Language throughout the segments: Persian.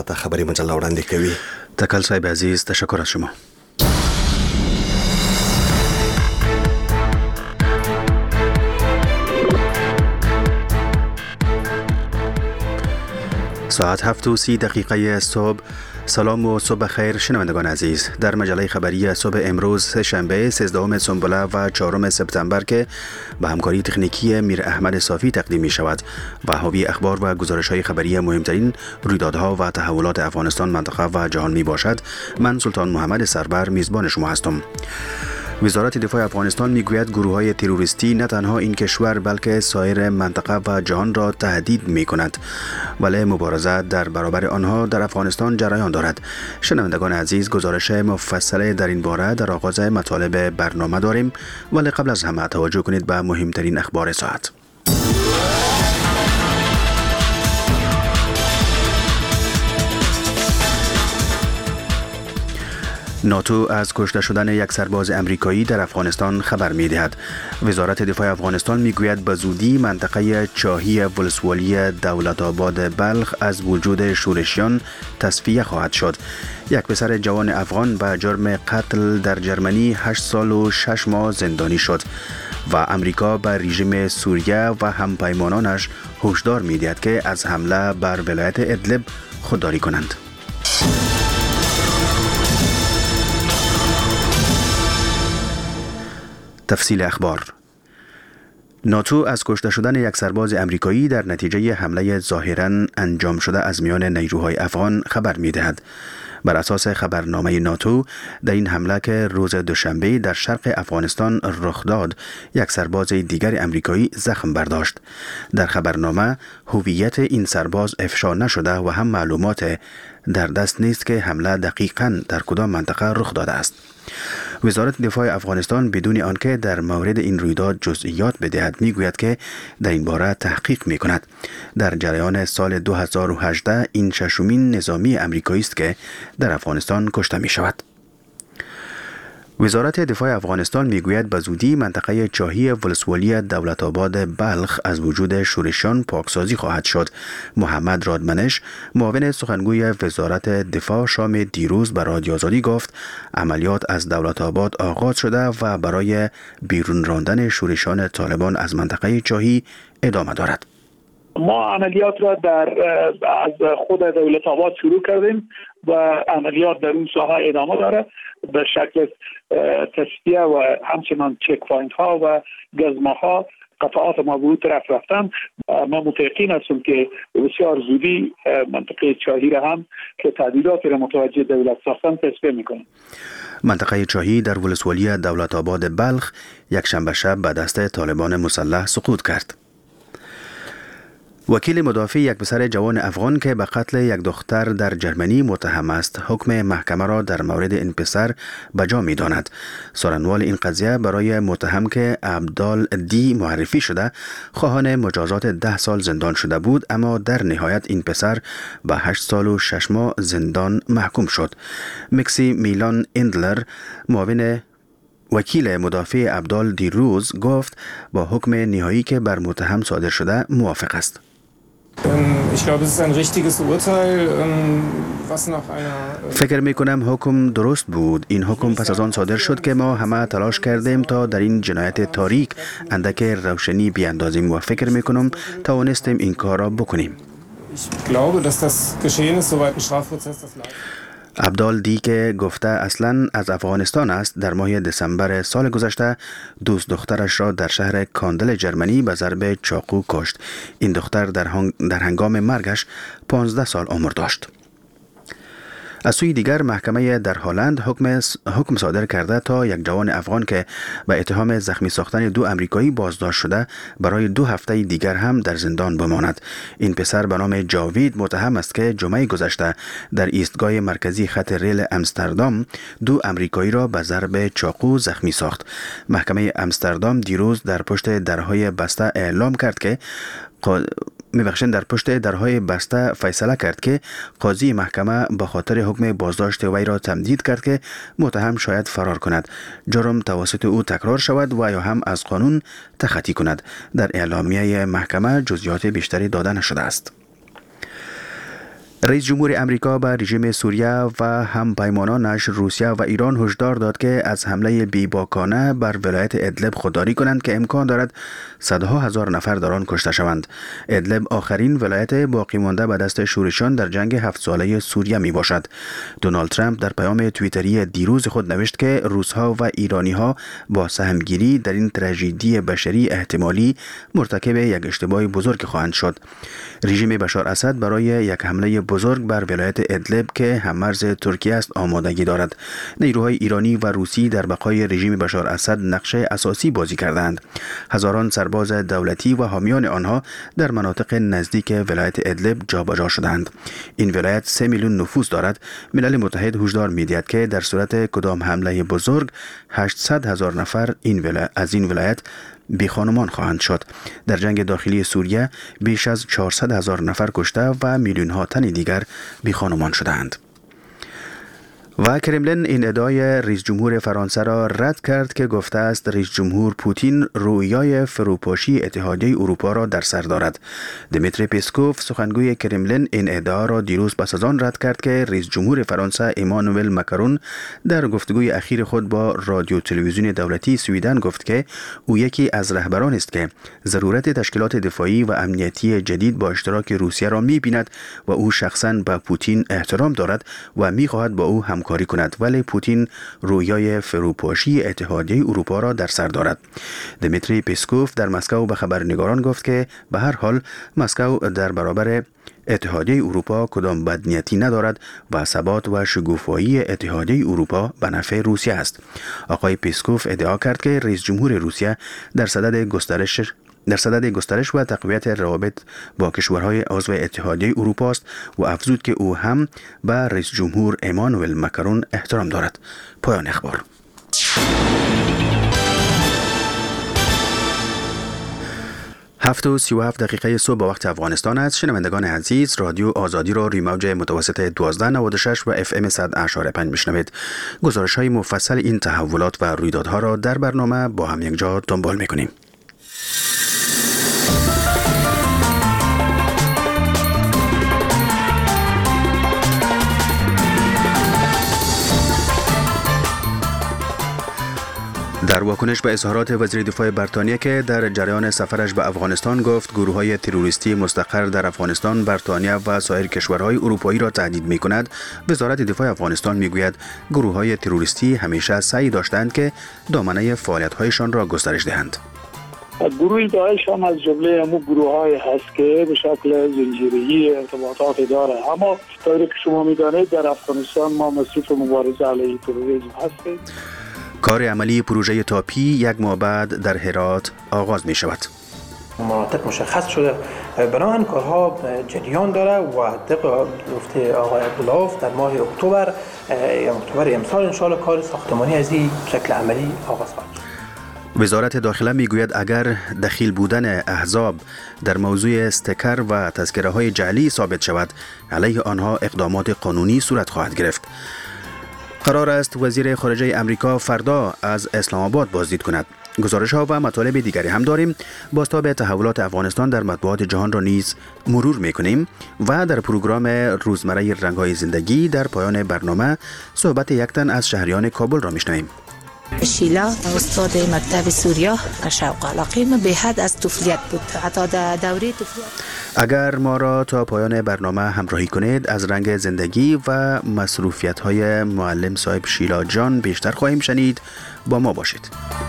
خبری مجله وړاندې کوي. تکل صاحب عزیز، تشکر از شما. ساعت 7:30 صبح. سلام و صبح خیر شنوندگان عزیز. در مجله خبری صبح امروز شنبه 13 سنبله و 4 سپتامبر که به همکاری تکنیکی میر احمد صافی تقدیم می شود و حاوی اخبار و گزارش های خبری مهمترین رویدادها و تحولات افغانستان، منطقه و جهان می باشد. من سلطان محمد سرور میزبان شما هستم. وزارت دفاع افغانستان میگوید گروه‌های تروریستی نه تنها این کشور بلکه سایر منطقه و جهان را تهدید می‌کند، ولی مبارزه در برابر آنها در افغانستان جریان دارد. شنوندگان عزیز، گزارش مفصل در این باره در آغاز مطالب برنامه داریم، ولی قبل از همه توجه کنید به مهمترین اخبار ساعت. ناتو از کشته شدن یک سرباز امریکایی در افغانستان خبر می‌دهد. وزارت دفاع افغانستان میگوید به زودی منطقه چاهی ولسوالی دولت آباد بلخ از وجود شورشیان تصفیه خواهد شد. یک پسر جوان افغان به جرم قتل در جرمنی 8 سال و 6 ماه زندانی شد و امریکا به رژیم سوریه و همپیمانانش هشدار می‌دهد که از حمله بر ولایت ادلب خودداری کنند. تفصیل اخبار. ناتو از کشته شدن یک سرباز امریکایی در نتیجه حمله ظاهراً انجام شده از میان نیروهای افغان خبر می‌دهد. بر اساس خبرنامه ناتو، در این حمله که روز دوشنبه در شرق افغانستان رخ داد، یک سرباز دیگر امریکایی زخم برداشت. در خبرنامه هویت این سرباز افشا نشده و هم معلومات در دست نیست که حمله دقیقاً در کدام منطقه رخ داده است. وزارت دفاع افغانستان بدون آنکه در مورد این رویداد جزئیات بدهد میگوید که در این باره تحقیق میکند. در جریان سال 2018 این ششمین نظامی امریکایی است که در افغانستان کشته می شود. وزارت دفاع افغانستان میگوید به زودی منطقه چاهی ولسوالی دولت آباد بلخ از وجود شورشیان پاکسازی خواهد شد. محمد رادمنش، معاون سخنگوی وزارت دفاع، شام دیروز به رادیو آزادی گفت عملیات از دولت آباد آغاز شده و برای بیرون راندن شورشیان طالبان از منطقه چاهی ادامه دارد. ما عملیات را از خود دولت آباد شروع کردیم و عملیات در اون ساحه ادامه داره به شکل تصفیه و همچنان چک پوینت ها و گزمه ها قطعات ما به اون طرف رفتن. ما متقین هستیم که بسیار زودی منطقه چاهی را هم که تعدیلاتی را متوجه دولت ساختن تصفیه میکنیم. منطقه چاهی در ولسوالی دولت آباد بلخ یک شنبه شب به دست طالبان مسلح سقوط کرد. وکیل مدافع یک پسر جوان افغان که به قتل یک دختر در جرمنی متهم است، حکم محکمه را در مورد این پسر بجا می داند. سارنوال این قضیه برای متهم که عبدال دی معرفی شده خواهان مجازات 10 سال زندان شده بود، اما در نهایت این پسر به 8 سال و 6 ماه زندان محکوم شد. مکسی میلان اندلر، معاون وکیل مدافع عبدال دیروز، گفت با حکم نهایی که بر متهم صادر شده موافق است. فکر می کنم حکم درست بود. این حکم پس از آن صادر شد که ما همه تلاش کردیم تا در این جنایت تاریک اندک روشنی بیاندازیم و فکر می کنم توانستیم این کار را بکنیم. عبدال دی که گفته اصلاً از افغانستان است، در ماه دسامبر سال گذشته دوست دخترش را در شهر کاندل جرمنی به ضرب چاقو کشت. این دختر در هنگام مرگش 15 سال عمر داشت. از سوی دیگر محکمه در هلند حکم صادر کرده تا یک جوان افغان که به اتهام زخمی ساختن 2 امریکایی بازداشت شده برای 2 هفته دیگر هم در زندان بماند. این پسر به نام جاوید متهم است که جمعه گذشته در ایستگاه مرکزی خط ریل امستردام 2 امریکایی را به ضرب چاقو زخمی ساخت. محکمه امستردام دیروز در پشت درهای بسته اعلام کرد که در پشت درهای بسته فیصله کرد که قاضی محکمه به خاطر حکم بازداشت وی را تمدید کرد که متهم شاید فرار کند، جرم توسط او تکرار شود و یا هم از قانون تخطی کند. در اعلامیه محکمه جزئیات بیشتری داده نشده است. رئیس جمهور امریکا به رژیم سوریه و همپیمانانش روسیه و ایران هشدار داد که از حمله بیباکانه بر ولایت ادلب خودداری کنند که امکان دارد صدها هزار نفر در آن کشته شوند. ادلب آخرین ولایت باقی مانده به دست شورشیان در جنگ 7 ساله سوریه می باشد. دونالد ترامپ در پیام توییتری دیروز خود نوشت که روس‌ها و ایرانی‌ها با سهمگیری در این تراژدی بشری احتمالی مرتکب یک اشتباه بزرگ خواهند شد. رژیم بشار اسد برای یک حمله بزرگ بر ولایت ادلب که هممرز ترکیه است آمادگی دارد. نیروهای ایرانی و روسی در بقای رژیم بشار اسد نقش اساسی بازی کردند. هزاران سرباز دولتی و حامیان آنها در مناطق نزدیک ولایت ادلب جابجا شدند. این ولایت 3 میلیون نفوس دارد. ملل متحد هشدار می‌دهد که در صورت کدام حمله بزرگ 800,000 نفر از این ولایت بی خانمان خواهند شد. در جنگ داخلی سوریه بیش از 400,000 نفر کشته و میلیون ها تن دیگر بی خانمان شدند. و کرملین این ادعای رئیس جمهور فرانسه را رد کرد که گفته است رئیس جمهور پوتین رویای فروپاشی اتحادیه اروپا را در سر دارد. دمیتری پسکوف سخنگوی کرملین این ادعا را دیروز پس از آن رد کرد که رئیس جمهور فرانسه امانوئل ماکرون در گفتگوی اخیر خود با رادیو تلویزیون دولتی سوئیدن گفت که او یکی از رهبران است که ضرورت تشکیلات دفاعی و امنیتی جدید با اشتراک روسیه را می‌بیند و او شخصاً به پوتین احترام دارد و می‌خواهد با او همکاری کند، ولی پوتین رویای فروپاشی اتحادیه اروپا را در سر دارد. دمیتری پسکوف در مسکو به خبرنگاران گفت که به هر حال مسکو در برابر اتحادیه اروپا کدام بدنیتی ندارد و ثبات و شکوفایی اتحادیه اروپا به نفع روسیه است. آقای پسکوف ادعا کرد که رئیس جمهور روسیه در صدد گسترش و تقویت روابط با کشورهای عضو اتحادیه اروپا است و افزود که او هم به رئیس جمهور امانوئل ماکرون احترام دارد. پایان اخبار. 7:37 صبح به وقت افغانستان است. شنوندگان عزیز، رادیو آزادی را روی موج متوسط 1296 و FM 100.5 میشنوید. گزارش های مفصل این تحولات و رویدادها را در برنامه با هم یکجا دنبال میکنیم. در واکنش به اظهارات وزیر دفاع بریتانیا که در جریان سفرش به افغانستان گفت گروه‌های تروریستی مستقر در افغانستان بریتانیا و سایر کشورهای اروپایی را تهدید می‌کند، وزارت دفاع افغانستان می‌گوید گروه‌های تروریستی همیشه سعی داشتند که دامنه فعالیت‌هایشان را گسترش دهند. گروه داعش هم از جمله همون گروه‌های هست که به شکل زنجیره‌ای ارتباطات داره، اما طوری که شما می‌دانید در افغانستان ما مصروف مبارزه علیه تروریسم هستیم. کار عملی پروژه تاپی 1 ماه بعد در هرات آغاز می شود. مناطق مشخص شده، بنابراین کارها جریان داره و طبق گفته آقای عبدالله در ماه اکتبر امسال انشاءالله کار ساختمانی از این شکل عملی آغاز خواهد شد. وزارت داخله میگوید اگر دخیل بودن احزاب در موضوع استیکر و تذکره های جعلی ثابت شود، علیه آنها اقدامات قانونی صورت خواهد گرفت. قرار است وزیر خارجه امریکا فردا از اسلام آباد بازدید کند. گزارش ها و مطالب دیگری هم داریم. بازتاب تحولات افغانستان در مطبوعات جهان را نیز مرور میکنیم و در پروگرام روزمره رنگ‌های زندگی در پایان برنامه صحبت یک تن از شهریان کابل را میشنویم. شیلا استاد مکتب سوریا شوق علاقه من به حد از طفولیت بود، حتی در دوره طفولیت. اگر ما را تا پایان برنامه همراهی کنید از رنگ زندگی و مصروفیت‌های معلم صاحب شیلا جان بیشتر خواهیم شنید. با ما باشید.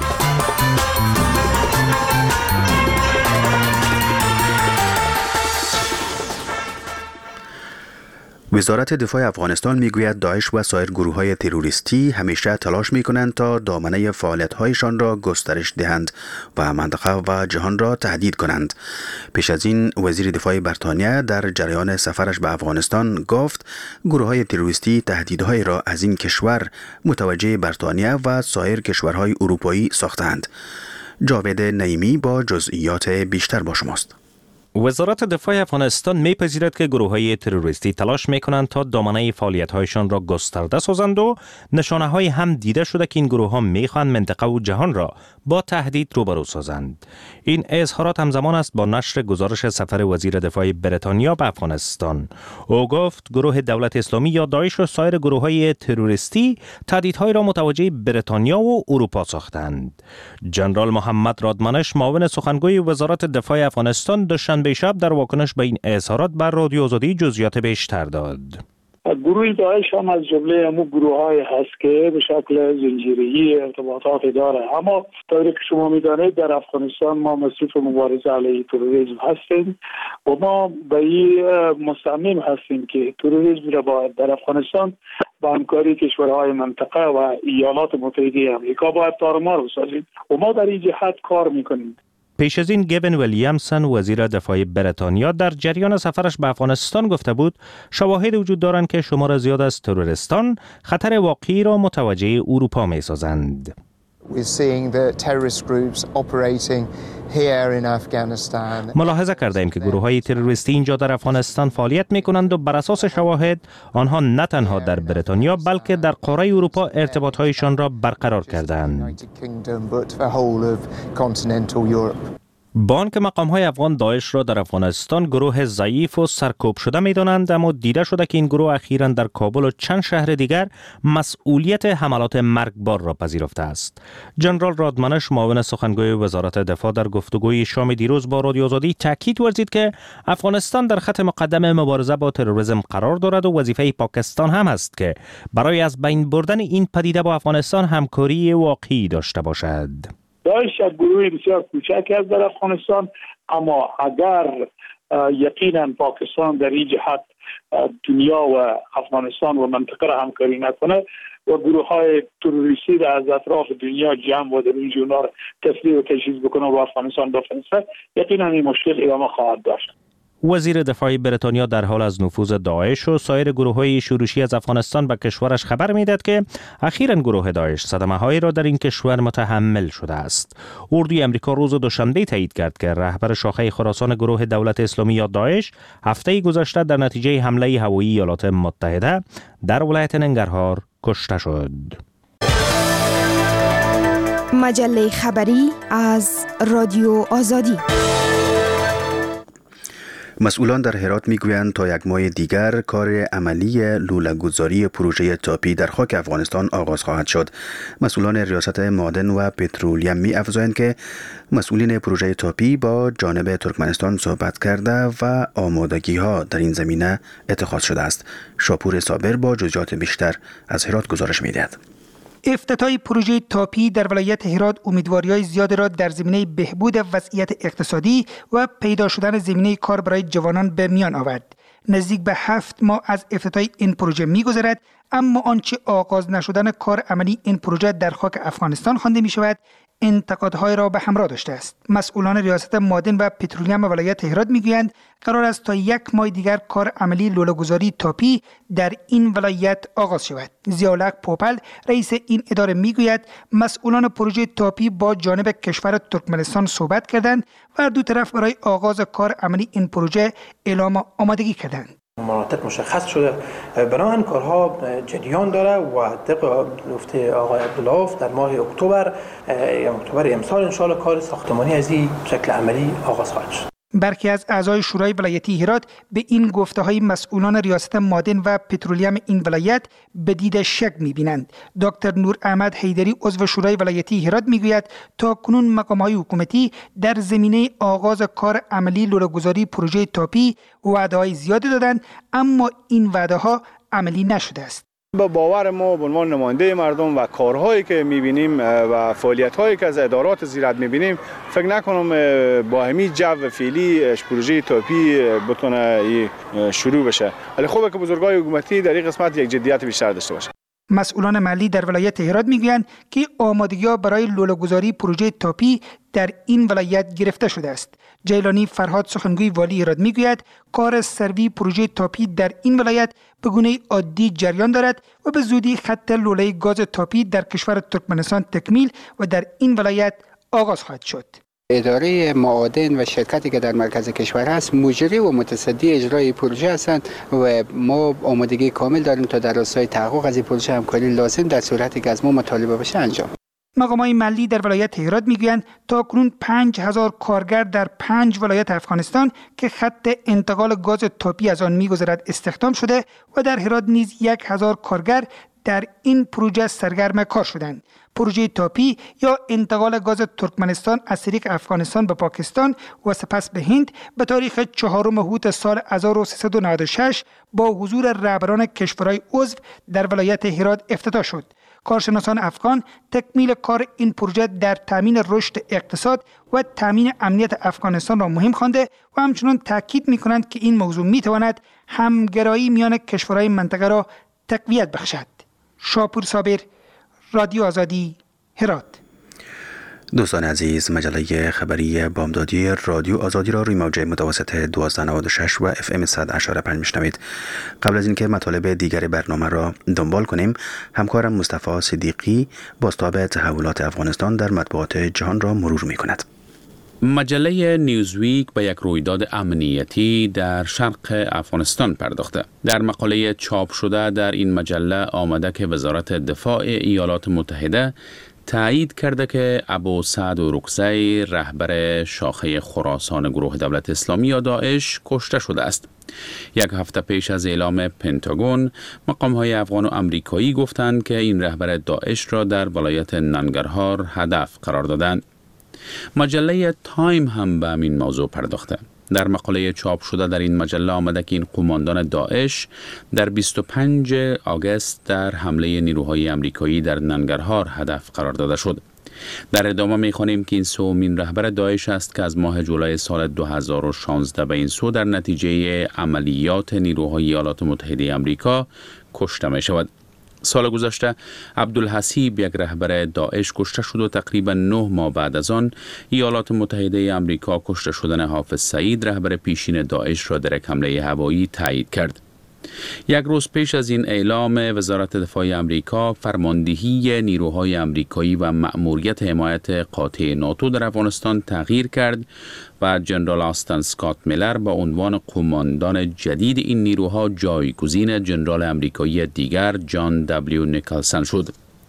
وزارت دفاع افغانستان میگوید داعش و سایر گروه‌های تروریستی همیشه تلاش می‌کنند تا دامنه فعالیت‌هایشان را گسترش دهند و منطقه و جهان را تهدید کنند. پیش از این وزیر دفاع بریتانیا در جریان سفرش به افغانستان گفت گروه‌های تروریستی تهدیدهای را از این کشور متوجه بریتانیا و سایر کشورهای اروپایی ساختند. جاوید نعیمی با جزئیات بیشتر با شماست. وزارت دفاع افغانستان می‌پذیرد که گروه‌های تروریستی تلاش می‌کنند تا دامنه فعالیت‌هایشان را گسترده سازند و نشانه‌های هم دیده شده که این گروه‌ها می‌خواهند منطقه و جهان را با تهدید روبرو سازند. این اظهارات همزمان است با نشر گزارش سفر وزیر دفاع بریتانیا به افغانستان. او گفت گروه دولت اسلامی یا داعش و سایر گروه‌های تروریستی تهدیدهای را متوجه بریتانیا و اروپا ساختند. جنرال محمد رادمنش معاون سخنگوی وزارت دفاع افغانستان دوشنبه شب در واکنش به این اظهارات بر رادیو آزادی جزئیات بیشتر داد. گروه داعش هم از جمله همون گروه‌های هست که به شکل زنجیره‌ای ارتباطات داره، اما طوری که شما می‌دانید در افغانستان ما مصروف مبارزه علیه تروریسم هستیم و ما به این مصمم هستیم که تروریسم را باید در افغانستان با همکاری کشورهای منطقه و ایالات متحده آمریکا باید تارمار بسازیم و ما در این جهت کار می‌کنیم. پیش از این گوین ویلیامسون وزیر دفاع بریتانیا در جریان سفرش به افغانستان گفته بود شواهد وجود دارند که شمار زیاد از تروریستان خطر واقعی را متوجه اروپا می سازند. ملاحظه کردیم که گروه‌های تروریستی اینجا در افغانستان فعالیت می‌کنند و بر اساس شواهد آنها نه تنها در بریتانیا بلکه در قاره اروپا ارتباط‌هایشان را برقرار کردند. با آنکه مقام‌های افغان داعش را در افغانستان گروه ضعیف و سرکوب شده می‌دانند، اما دیده شده که این گروه اخیراً در کابل و چند شهر دیگر مسئولیت حملات مرگبار را پذیرفته است. جنرال رادمنش معاون سخنگوی وزارت دفاع در گفتگوی شام دیروز با رادیو آزادی تاکید ورزید که افغانستان در خط مقدم مبارزه با تروریسم قرار دارد و وظیفه پاکستان هم است که برای از بین بردن این پدیده با افغانستان همکاری واقعی داشته باشد. داعش یک گروه بسیار کوچک است در افغانستان، اما اگر یقینا پاکستان در این جهت دنیا و افغانستان و منطقه را همکاری نکنه و گروه های تروریستی را از اطراف دنیا جمع و در این جونا را تسلیح و تجهیز بکنه و افغانستان بفرسته، یقینا این مشکل ادامه خواهد داشت. وزیر دفاع بریتانیا در حال از نفوذ داعش و سایر گروه‌های شورشی از افغانستان به کشورش خبر می‌دهد که اخیراً گروه داعش صدمه‌هایی را در این کشور متحمل شده است. اردوی آمریکا روز دوشنبه تایید کرد که رهبر شاخه خراسان گروه دولت اسلامی یا داعش هفته گذشته در نتیجه حمله هوایی ایالات متحده در ولایت ننگرهار کشته شد. مجله خبری از رادیو آزادی. مسئولان در هرات میگویند تا یک ماه دیگر کار عملی لوله‌گذاری پروژه تاپی در خاک افغانستان آغاز خواهد شد. مسئولان ریاست معادن و پترولیم می‌افزایند که مسئولین پروژه تاپی با جانب ترکمنستان صحبت کرده و آمادگی‌ها در این زمینه اتخاذ شده است. شاپور صابر با جزئیات بیشتر از هرات گزارش می‌دهد. افتتاح پروژه تاپی در ولایت هرات امیدواری‌های زیاد را در زمینه بهبود وضعیت اقتصادی و پیدا شدن زمینه کار برای جوانان به میان آورد. نزدیک به 7 ماه از افتتاح این پروژه می‌گذرد، اما آنچه آغاز نشدن کار عملی این پروژه در خاک افغانستان خوانده می‌شود انتقادهای را به همراه داشته است. مسئولان ریاست معادن و پترولیم ولایت هرات میگویند قرار است تا 1 ماه دیگر کار عملی لوله‌گذاری تاپی در این ولایت آغاز شود. ضیاءالحق پوپل رئیس این اداره میگوید مسئولان پروژه تاپی با جانب کشور ترکمنستان صحبت کردند و دو طرف برای آغاز کار عملی این پروژه اعلام آمادگی کردند. مناطق مشخص شده، بنابراین کارها جریان داره و طبق گفته آقای عبدالله در ماه اکتبر امسال انشاءالله کار ساختمانی از این شکل عملی آغاز خواهد شد. برخی از اعضای شورای ولایتی هرات به این گفته‌های مسئولان ریاست معادن و پترولیم این ولایت به دید شک می‌بینند. دکتر نور احمد حیدری عضو شورای ولایتی هرات می‌گوید تا کنون مقام‌های حکومتی در زمینه آغاز کار عملی لوله‌گذاری پروژه تاپی وعده‌های زیادی دادند، اما این وعده‌ها عملی نشده است. با باور ما به عنوان نماینده مردم و کارهایی که می‌بینیم و فعالیت‌هایی که از ادارات زراعت می‌بینیم، فکر نکنم با همین جو فعلی پروژه تاپی بتونه شروع بشه. ولی خوبه که بزرگای حکومتی در این قسمت یک جدیت بیشتر داشته باشه. مسئولان محلی در ولایت هرات میگویند که آمادگی‌ها برای لوله‌گذاری پروژه تاپی در این ولایت گرفته شده است. جیلانی فرهاد سخنگوی والی هرات میگوید کار سروی پروژه تاپی در این ولایت به گونه عادی جریان دارد و به زودی خط لوله گاز تاپی در کشور ترکمنستان تکمیل و در این ولایت آغاز خواهد شد. اداره معادن و شرکتی که در مرکز کشور هست مجری و متصدی اجرای پروژه هستند و ما آمادگی کامل داریم تا در راستای تحقق از این پروژه همکاری لازم در صورتی که از ما مطالبه بشه انجام. مقامات محلی در ولایت هرات میگویند تاکنون 5000 کارگر در 5 ولایت افغانستان که خط انتقال گاز تاپی از آن میگذرد استخدام شده و در هرات نیز 1000 کارگر در این پروژه سرگرم کار شدند. پروژه تاپی یا انتقال گاز ترکمنستان از طریق افغانستان به پاکستان و سپس به هند به تاریخ 4 مهوت سال 1396 با حضور رهبران کشورهای عضو در ولایت هرات افتتاح شد. کارشناسان افغان تکمیل کار این پروژه در تامین رشد اقتصاد و تامین امنیت افغانستان را مهم خوانده و همچنان تاکید می‌کنند که این موضوع می‌تواند همگرایی میان کشورهای منطقه را تقویت بخشد. شاپور صابر، رادیو آزادی، هرات. دوستان عزیز، مجله خبری بامدادی رادیو آزادی را روی موج متوسط 1296 و FM 100.5 میشنوید. قبل از اینکه مطالب دیگر برنامه را دنبال کنیم، همکارم مصطفی صدیقی بازتاب تحولات افغانستان در مطبوعات جهان را مرور می کند. مجله نیوزویک به یک رویداد امنیتی در شرق افغانستان پرداخته. در مقاله چاپ شده در این مجله آمده که وزارت دفاع ایالات متحده تایید کرده که ابو سعد رکزی رهبر شاخه خراسان گروه دولت اسلامی یا داعش کشته شده است. یک هفته پیش از اعلام پنتاگون، مقام‌های افغان و امریکایی گفتند که این رهبر داعش را در ولایت ننگرهار هدف قرار دادند. مجله تایم هم به این موضوع پرداخته. در مقاله چاپ شده در این مجله آمده که این قماندان داعش در 25 آگوست در حمله نیروهای امریکایی در ننگرهار هدف قرار داده شد. در ادامه می‌خوانیم که این سومین رهبر داعش است که از ماه جولای سال 2016 به این سو در نتیجه عملیات نیروهای ایالات متحده آمریکا کشته می‌شود. سال گذشته عبدالحسیب یک رهبر داعش کشته شد و تقریبا 9 ماه بعد از آن ایالات متحده آمریکا کشته شدن حافظ سعید رهبر پیشین داعش را در یک حمله هوایی تایید کرد. یک روز پیش از این اعلام وزارت دفاع آمریکا، فرماندهی نیروهای آمریکایی و مأموریت حمایت قاطع ناتو در افغانستان تغییر کرد و جنرال آستن اسکات میلر با عنوان قماندان جدید این نیروها جایگزین جنرال آمریکایی دیگر جان دبلیو نیکلسن شد.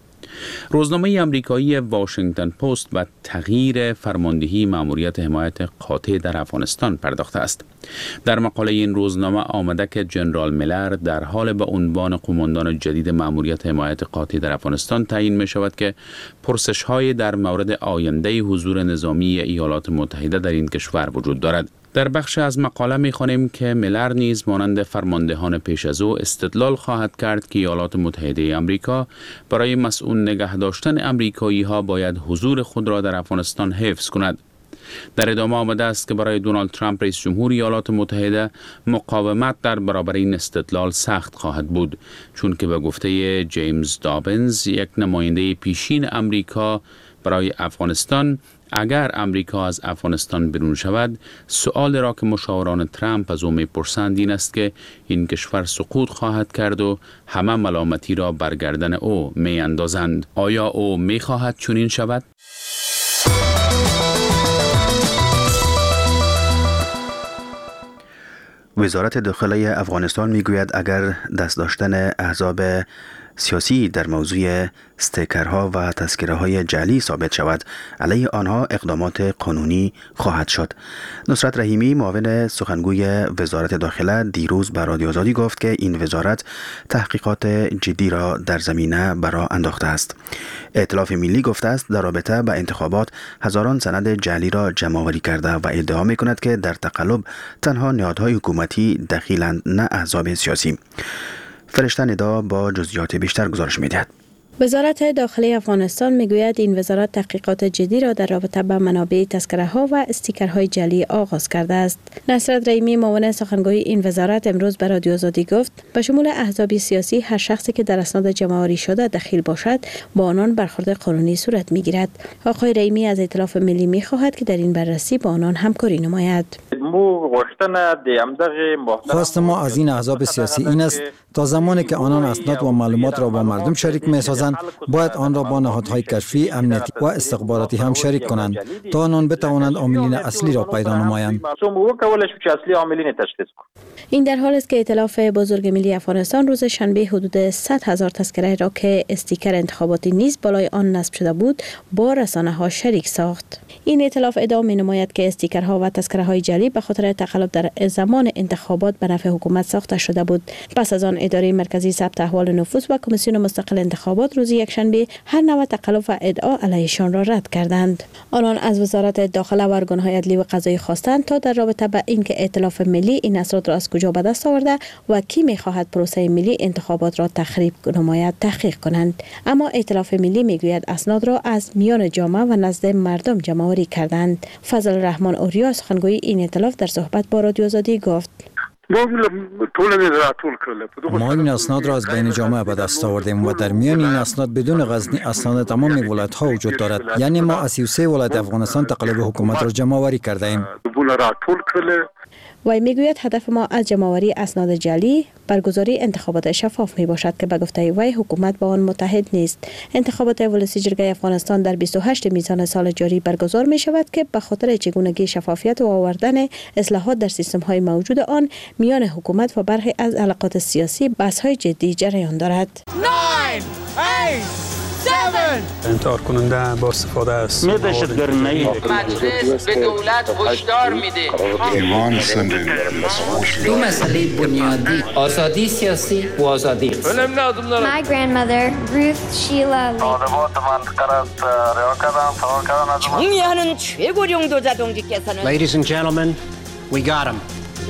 روزنامه آمریکایی واشنگتن پست و تغییر فرماندهی مأموریت حمایت قاطع در افغانستان پرداخته است. در مقاله این روزنامه آمده که جنرال میلر در حال به عنوان قماندان جدید مأموریت حمایت قاطع در افغانستان تعیین می شود که پرسش‌های در مورد آینده حضور نظامی ایالات متحده در این کشور وجود دارد. در بخش از مقاله می‌خوانیم که میلر نیز مانند فرماندهان پیش از او استدلال خواهد کرد که ایالات متحده آمریکا برای مسئول نگه داشتن آمریکایی‌ها باید حضور خود را در افغانستان حفظ کند. در ادامه آمده است که برای دونالد ترامپ رئیس جمهور ایالات متحده مقاومت در برابر این استدلال سخت خواهد بود، چون که به گفته جیمز دابنز، یک نماینده پیشین آمریکا برای افغانستان، اگر امریکا از افغانستان بیرون شود، سؤال را که مشاوران ترامپ از او می‌پرسند این است که این کشور سقوط خواهد کرد و همه ملامتی را بر گردن او می‌اندازند. آیا او می‌خواهد چنین شود؟ وزارت داخلی افغانستان میگوید اگر دست داشتن احزاب سیاسی در موضوع استیکرها و تذکره‌های جعلی ثابت شود، علیه آنها اقدامات قانونی خواهد شد. نصرت رحیمی معاون سخنگوی وزارت داخله دیروز به رادیو آزادی گفت که این وزارت تحقیقات جدی را در زمینه برا انداخته است. ائتلاف ملی گفته است در رابطه با انتخابات هزاران سند جعلی را جمع‌آوری کرده و ادعا می‌کند که در تقلب تنها نهادهای حکومتی دخیلند، نه احزاب سیاسی. فرشته ندا با جزئیات بیشتر گزارش می‌دهد. وزارت داخلی افغانستان میگوید این وزارت تحقیقات جدی را در رابطه با منابع تذکره‌ها و استیکرهای جعلی آغاز کرده است. نصرت رحیمی معاون سخنگوی این وزارت امروز به رادیو آزادی گفت به شمول احزاب سیاسی هر شخصی که در اسناد جمع‌آوری شده دخیل باشد با آنان برخورد قانونی صورت میگیرد. آقای رحیمی از ائتلاف ملی میخواهد که در این بررسی با آنان همکاری نماید. خواست ما از این احزاب سیاسی این است تا زمانی که آنان اسناد و معلومات را با مردم شریک می‌سازند می‌سازند باید آن را با نهادهای کشفی، امنیتی و استخباراتی هم شریک کنند تا آنان بتوانند عاملین اصلی را پیدا نمایند. این در حال است که ائتلاف بزرگ ملی افغانستان روز شنبه حدود 100,000 تذکره را که استیکر انتخاباتی نیز بالای آن نصب شده بود با رسانه‌ها شریک ساخت. این ائتلاف ادعا می‌نماید که استیکرها و تذکره‌های جعلی به خاطر تقلب در زمان انتخابات به نفع حکومت ساخته شده بود. پس از آن اداره مرکزی ثبت احوال نفوس و کمیسیون مستقل انتخابات روز یکشنبه هر نوع تقلب و ادعا علیهشان را رد کردند. آنان از وزارت داخله و ارگان‌های عدلی و قضایی خواستند تا در رابطه با اینکه ائتلاف ملی این اسناد را از کجا به دست آورده و کی می‌خواهد پروسه ملی انتخابات را تخریب نماید تحقیق کنند. اما ائتلاف ملی میگوید اسناد را از میان جامعه و نزد مردم جمع‌آوری کردند. فضل رحمان اوریا سخنگوی این ائتلاف در صحبت با رادیو آزادی گفت: ما این اسناد را از بین جامعه به دست آوردیم و در میان این اسناد بدون غزنی اسناد تمام ولایت‌ها وجود دارد. یعنی ما از 33 ولایت افغانستان تقلب حکومت را جمع‌آوری کرده ایم. وی میگوید هدف ما از جمع‌آوری اسناد جعلی برگزاری انتخابات شفاف می باشد که به گفته وی حکومت با آن متحد نیست. انتخابات ولسی جرگه افغانستان در 28 میزان سال جاری برگزار می شود که به خاطر چگونگی شفافیت و آوردن اصلاحات در سیستم‌های موجود آن میان حکومت و برخی از علاقات سیاسی بحث‌های جدی جریان دارد. 9 8 7 انتحار کننده با استفاده است. دهشتگردی مجلس به دولت هشدار میده. ایمان سندن دو مسئله بنیادی آزادی سیاسی و آزادی اقتصادی. My grandmother Ruth Sheila 정의하는 최고령 도자동지께서는 Ladies and gentlemen, we got him.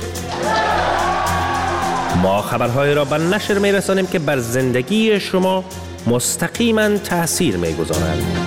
ما خبرهای را به نشر می‌رسانیم که بر زندگی شما مستقیما تأثیر می‌گذارند.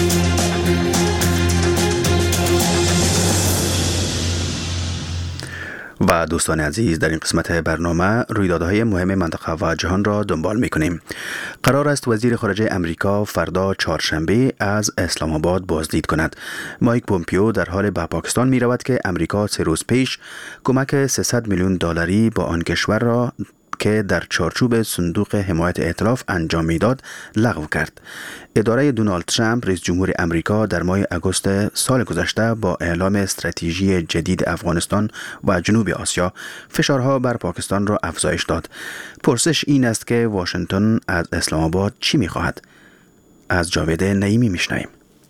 و دوستان عزیز، در این قسمت برنامه رویدادهای مهم منطقه و جهان را دنبال می‌کنیم. قرار است وزیر خارجه امریکا فردا چهارشنبه از اسلام آباد بازدید کند. مایک پومپیو در حال به پاکستان می‌رود که امریکا 3 روز پیش کمک 300 میلیون دلاری با آن کشور را که در چارچوب صندوق حمایت ائتلاف انجام میداد لغو کرد. اداره دونالد ترامپ رئیس جمهور امریکا در ماه آگوست سال گذشته با اعلام استراتژی جدید افغانستان و جنوب آسیا فشارها بر پاکستان را افزایش داد. پرسش این است که واشنگتن از اسلام آباد چی می‌خواهد؟ از جاوید نعیمی میشنویم.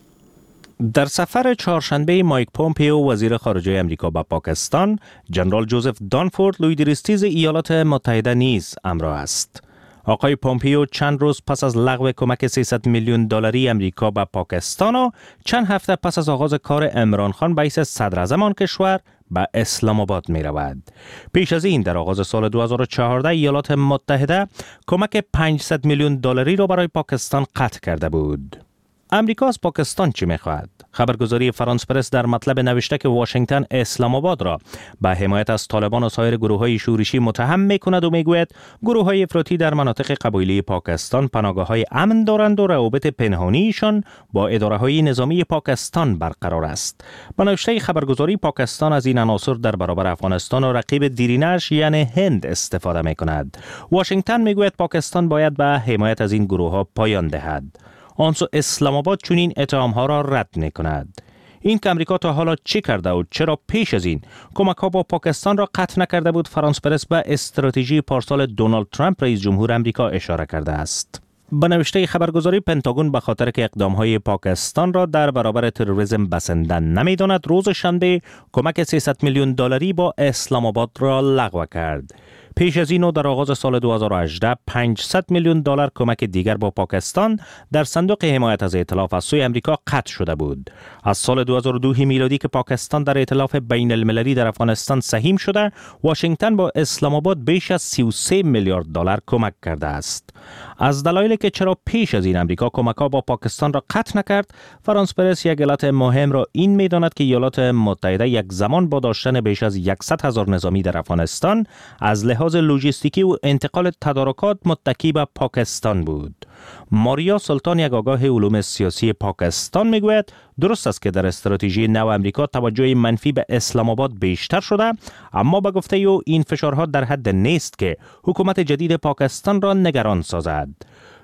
در سفر چهارشنبه مایک پومپیو وزیر خارجه امریکا به پاکستان، جنرال جوزف دانفورد لویدریستیز ایالات متحده نیز همراه است. آقای پومپیو چند روز پس از لغو کمک 300 میلیون دلاری امریکا به پاکستان و چند هفته پس از آغاز کار عمران خان به حیث صدر اعظم آن کشور به اسلام آباد می رود. پیش از این در آغاز سال 2014 ایالات متحده کمک 500 میلیون دلاری را برای پاکستان قطع کرده بود. امریکا از پاکستان چی می‌خواهد؟ خبرگزاری فرانس پرس در مطلب نوشته که واشنگتن اسلام آباد را به حمایت از طالبان و سایر گروه‌های شورشی متهم می‌کند و می‌گوید گروه‌های افراطی در مناطق قبایلی پاکستان پناهگاه‌های امن دارند و روابط پنهانیشان با اداره‌های نظامی پاکستان برقرار است. به نوشته خبرگزاری پاکستان از این عناصر در برابر افغانستان و رقیب دیرینه‌اش یعنی هند استفاده می‌کند. واشنگتن می‌گوید پاکستان باید به حمایت از این گروه‌ها پایان دهد. آنسو اسلام آباد چنین اتهام‌ها را رد می‌کند. این که امریکا تا حالا چه کرده و چرا پیش از این کمک‌ها با پاکستان را قطع نکرده بود، فرانس پرس به استراتژی پارسال دونالد ترامپ رئیس جمهور امریکا اشاره کرده است. به نوشته خبرگزاری پنتاگون به خاطر که اقدام‌های پاکستان را در برابر تروریسم بسنده نمی‌داند، روز شنبه کمک 300 میلیون دلاری با اسلام آباد را لغو کرد. پیش از این در آغاز سال 2018 500 میلیون دلار کمک دیگر با پاکستان در صندوق حمایت از ائتلاف از سوی امریکا قطع شده بود. از سال 2002 میلادی که پاکستان در ائتلاف بین المللی در افغانستان سهیم شده، واشنگتن با اسلام آباد بیش از 33 میلیارد دلار کمک کرده است. از دلایلی که چرا پیش از این امریکا کمک‌ها با پاکستان را قطع نکرد، فرانس پرس یک علت مهم را این می‌داند که ایالات متحده یک زمان با داشتن بیش از 100,000 نظامی در افغانستان از لحاظ لوجستیکی و انتقال تدارکات متکی به پاکستان بود. ماریا سلطان، یک آگاه علوم سیاسی پاکستان، میگوید درست است که در استراتژی نو امریکا توجه منفی به اسلام آباد بیشتر شده، اما به گفته او این فشارها در حد نیست که حکومت جدید پاکستان را نگران سازد.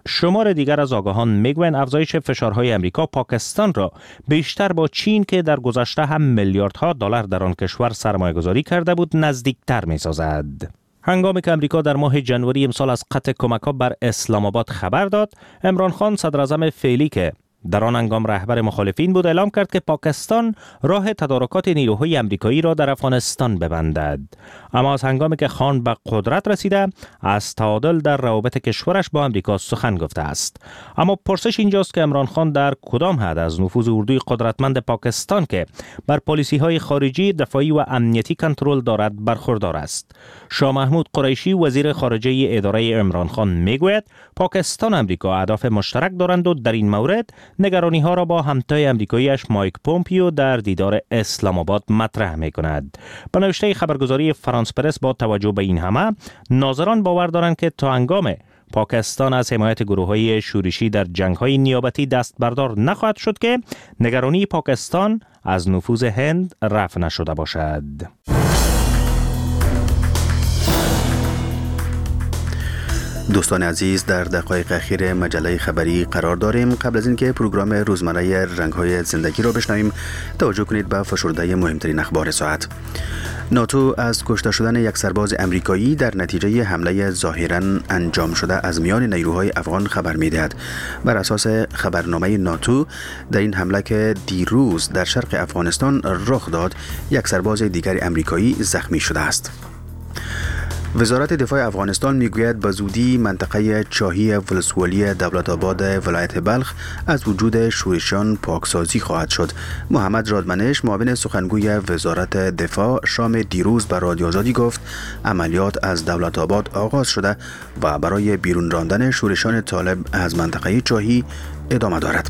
شمار دیگر از آگاهان میگویند افزایش فشارهای امریکا پاکستان را بیشتر با چین که در گذشته هم میلیاردها دلار در آن کشور سرمایه‌گذاری کرده بود نزدیکتر می‌سازد. هنگامی که امریکا در ماه ژانویه امسال از قطع کمک‌ها بر اسلام آباد خبر داد، عمران خان صدراعظم فعلی که در آن هنگام رهبر مخالفین بود اعلام کرد که پاکستان راه تدارکات نیروهای امریکایی را در افغانستان ببندد. اما از هنگامی که خان به قدرت رسیده از تعادل در روابط کشورش با امریکا سخن گفته است. اما پرسش اینجاست که عمران خان در کدام حد از نفوذ اردوی قدرتمند پاکستان که بر پالیسی‌های خارجی، دفاعی و امنیتی کنترل دارد برخوردار است. شاه محمود قریشی وزیر خارجه اداره عمران خان میگوید پاکستان و امریکا اهداف مشترک دارند و در این مورد نگرانی ها را با همتای امریکاییش مایک پومپیو در دیدار اسلام آباد مطرح می کند. به نوشته خبرگزاری فرانس پرس با توجه به این همه، ناظران باور دارند که تا هنگام پاکستان از حمایت گروه‌های شورشی در جنگ‌های نیابتی دست بردار نخواهد شد که نگرانی پاکستان از نفوذ هند رفع نشده باشد. دوستان عزیز، در دقایق اخیر مجله خبری قرار داریم. قبل از اینکه پروگرام روزمره رنگ‌های زندگی را بشنویم، توجه کنید به فشرده مهمترین اخبار ساعت. ناتو از کشته شدن یک سرباز امریکایی در نتیجه حمله ظاهراً انجام شده از میان نیروهای افغان خبر می‌دهد. بر اساس خبرنامه ناتو، در این حمله که دیروز در شرق افغانستان رخ داد، یک سرباز دیگر امریکایی زخمی شده است. وزارت دفاع افغانستان میگوید به زودی منطقه چاهی ولسوالی دولت آباد ولایت بلخ از وجود شورشیان پاکسازی خواهد شد. محمد رادمنش، معاون سخنگوی وزارت دفاع، شام دیروز به رادیو آزادی گفت عملیات از دولت آباد آغاز شده و برای بیرون راندن شورشیان طالب از منطقه چاهی ادامه دارد.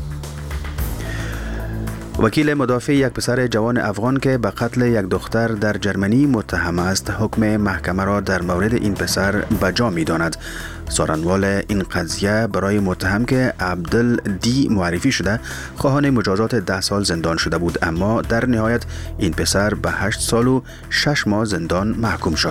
وکیل مدافع یک پسر جوان افغان که به قتل یک دختر در جرمنی متهم است، حکم محکمه را در مورد این پسر بجا می داند. سارنوال این قضیه برای متهم که عبدل دی معرفی شده خواهان مجازات 10 سال زندان شده بود، اما در نهایت این پسر به 8 سال و 6 ماه زندان محکوم شد.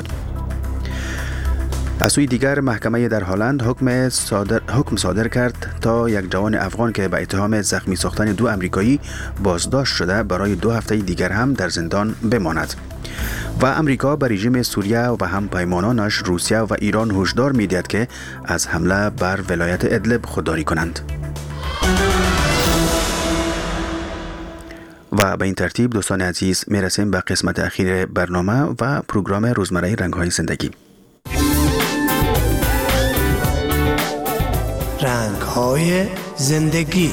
از سوی دیگر، محکمه در هلند حکم صادر کرد تا یک جوان افغان که به اتهام زخمی ساختن 2 امریکایی بازداشت شده برای 2 هفته دیگر هم در زندان بماند. و امریکا به رژیم سوریه و هم پیمانانش روسیه و ایران هشدار می‌دهد که از حمله بر ولایت ادلب خودداری کنند. و به این ترتیب دوستان عزیز میرسیم به قسمت اخیر برنامه و پروگرام روزمره رنگ‌های زندگی. رنگ‌های زندگی.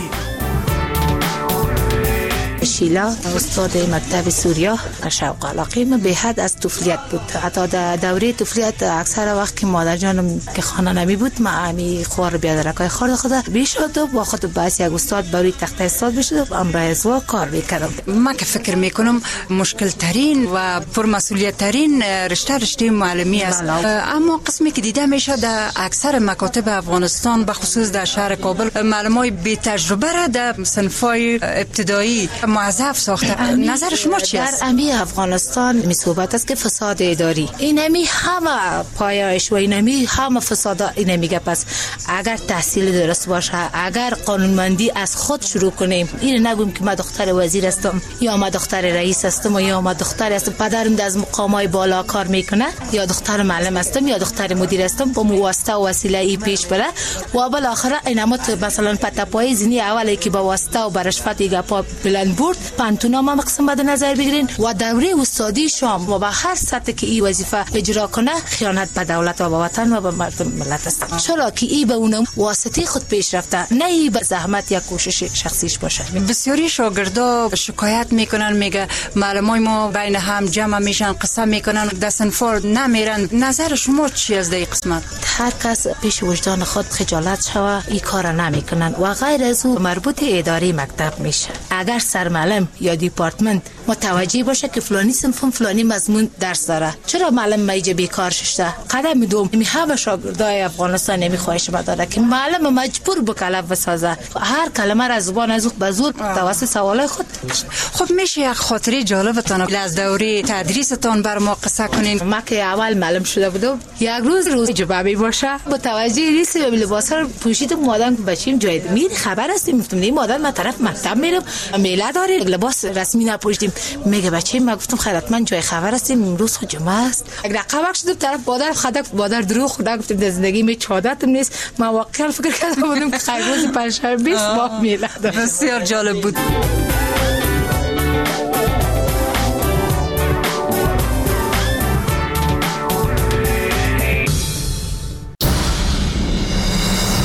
شیلا استاد مکتب سوریا شوق علاقه به حد از طفولیت بود. حتی در دوره طفولیت اکثر وقت که مادر جانم که خانه نمی بود، ما امی خوار بیادرکای خورد خدا بیشد و با خود باعث یک استاد بروی تخته استاد بشد و امرای ازوا کار میکردم. من که فکر میکنم مشکل ترین و پرمسئولیت ترین رشته معلمی است. اما قسمی که دیده میشه در اکثر مکاتب افغانستان به خصوص در شهر کابل معلمای بی تجربه را در صنفای ابتدایی موظف ساخته. نظر شما چی است؟ در امی افغانستان می صحبت است که فساد اداری اینمی همه پایش و اینمی همه فساد اینمی گپ است. اگر تحصیل درست باشه، اگر قانونمندی از خود شروع کنیم، این نگویم که من دختر وزیر هستم یا من دختر رئیس هستم یا من دختر هستم پدرم از مقامای بالا کار میکنه یا دختر معلم هستم یا دختر مدیر هستم، با واسطه و وسیله ای پیش بره و بالاخره اینما مثلا پتاپای زنی اولی که با واسطه و برشفت گپا بلند برد پانتونا ما مقسم بده نظر بگیرین و دوره استادی شام و با هر سطح که این وظیفه اجرا کنه خیانت به دولت و به وطن و به مردم ملت است. چرا که این به اون واسطه خود پیش رفته، نه ای به زحمت یا کوشش شخصیش باشه. بسیاری شاگردا شکایت میکنن، میگه معلمای ما بین هم جمع میشن قسم میکنن دستن فورد نمیرن. نظر شما چی از این قسمت؟ هر کس پیش وجدان خود خجالت شوه این کار نمیکنن و غیر از او مربوط اداره مکتب میشه. اگر سرمایه معلم یا دیپارتمنت متوجه باشه که فلانی صنف فلانی مضمون درس داره. چرا معلم میجه بیکار شده؟ قدم دوم می همه شاگردای افغانستان نمی خواهش داره که معلم مجبور به کلمه بسازه، هر کلمه را زبان از به زور توسط سوال خود. خب میشه یک خاطره جالبتان از دوره تدریستان بر ما قصه کنین؟ ما که اول معلم شده بودم، یک روز جبابی باشه با توجه لیست لباس رو پوشیدم، مادام بچیم جای میری خبر هستیم گفتم نه مادام ما طرف مکتب میرم میله داره لباس رسمی نپوشیدیم. میگه بچه ما گفتم خیرت من جای خبر هستیم امروز خود جمعه است. اگر رقم شد طرف بادر خدک بادر دروغ خدا گفتم در زندگی می چادتم نیست. ما واقعا فکر کردم که خیر روز پنجشنبه 20 ماه میلاد. بسیار جالب بود.